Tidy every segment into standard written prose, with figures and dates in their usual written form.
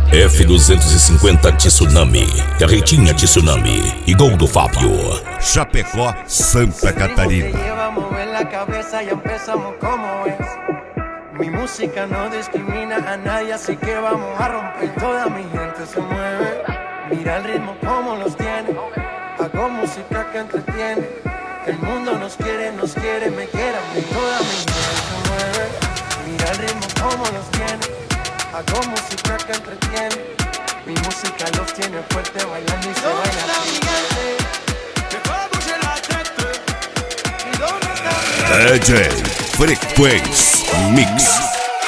F250 Tsunami, Carretinha Tsunami e Gol do Fábio. Chapecó, Santa Catarina. Mi música no discrimina a nadie, así que vamos a romper. Toda mi gente se mueve, mira el ritmo como los tiene. Hago música que entretiene. El mundo nos quiere, me quiere a mí. Toda mi gente se mueve, mira el ritmo como los tiene. Hago música que entretiene. Mi música los tiene fuerte bailando y se baila así. DJ Frequência Mix.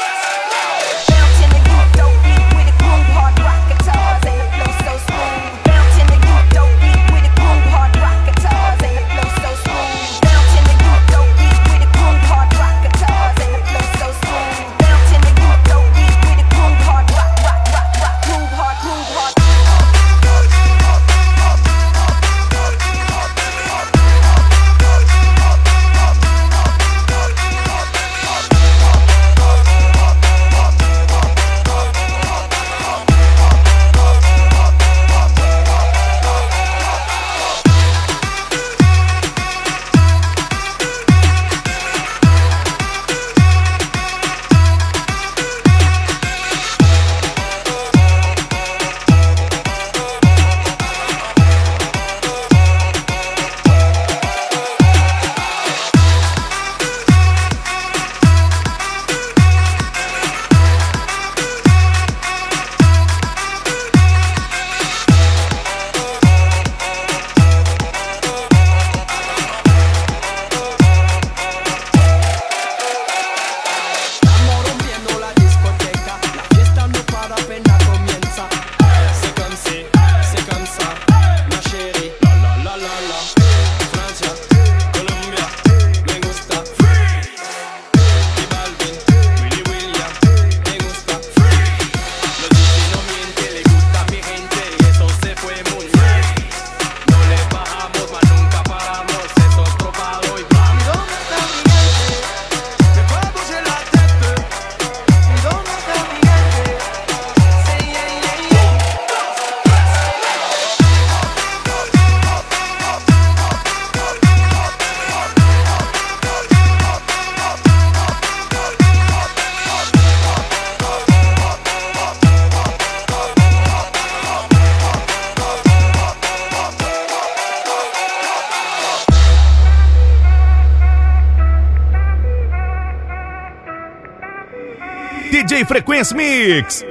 DJ Frequência Mix.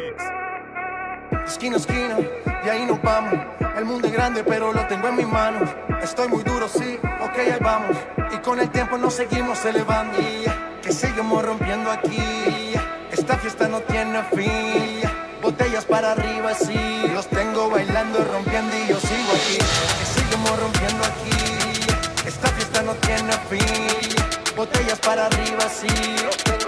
Esquina a esquina, y ahí nos vamos. El mundo es grande, pero lo tengo en mis manos. Estoy muy duro, sí, ok, ahí vamos. Y con el tiempo nos seguimos elevando. Que seguimos rompiendo aquí. Esta fiesta no tiene fin. Botellas para arriba, sí. Los tengo bailando, rompiendo y yo sigo aquí. Que seguimos rompiendo aquí. Esta fiesta no tiene fin. Botellas para arriba, sí.